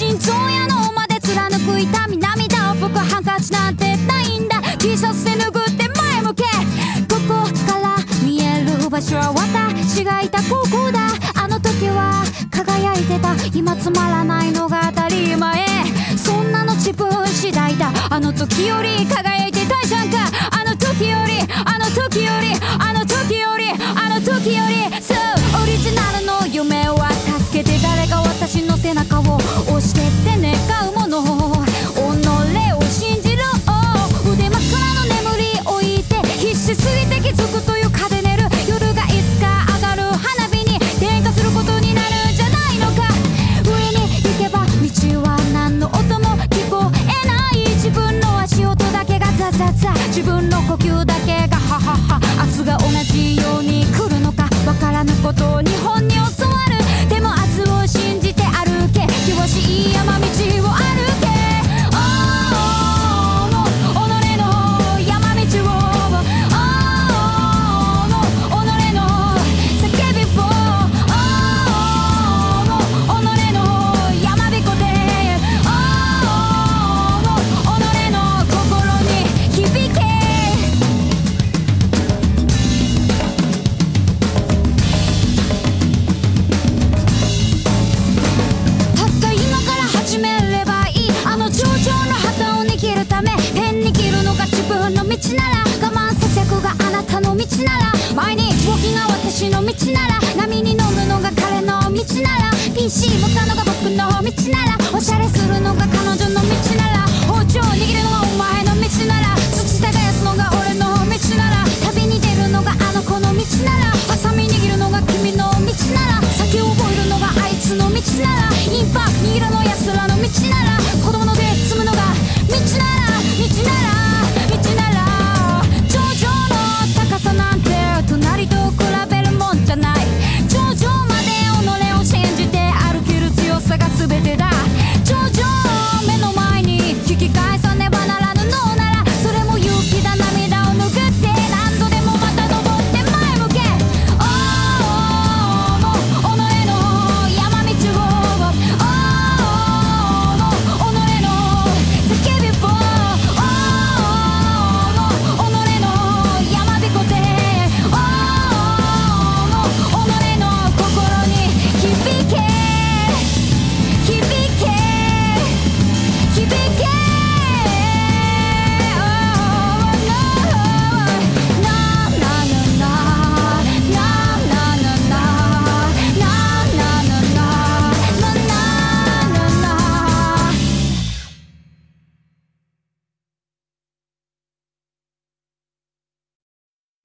心臓や脳まで貫く痛み、涙を拭くハンカチなんてないんだ。 T シャツで拭って前向け、ここから見える場所は私がいたここだ。あの時は輝いてた、今つまらないのが当たり前、そんなの自分次第だ。あの時より輝いてたじゃんか、あの時よりあの時よりあの時よりあの時より。そうオリジナルの夢は助けて、誰か私の背中を押してって願うもの、己を信じろ。腕枕の眠り置いて、必死すぎて気づくというかで寝る夜がいつか上がる花火に点火することになるんじゃないのか。上に行けば道は何の音も聞こえない、自分の足音だけがザザザ、自分の呼吸だけがハハハ。明日が同じように来るのかわからぬことを日本に教わる。でも明日を信じて歩け、険しい山道を歩け。己の山道を、己の叫びを、己の山彦で、己の心に響け。たった今から始めればいい、あの頂上の旗を握るため、ペン握るのが自分の道なら、我慢させくがあなたの道なら、毎日簿記が私の道なら、波に乗るのが彼の道なら、 PC 向かうのが僕の道なら、おしゃれするのが彼女の道なら、包丁握るのがお前の道なら、土耕すのが俺の道なら、旅に出るのがあの子の道なら、ハサミ握るのが君の道なら、酒を覚えるのがあいつの道なら、インパクト握るの奴らの道なら、子供の手摘むのが道なら道なら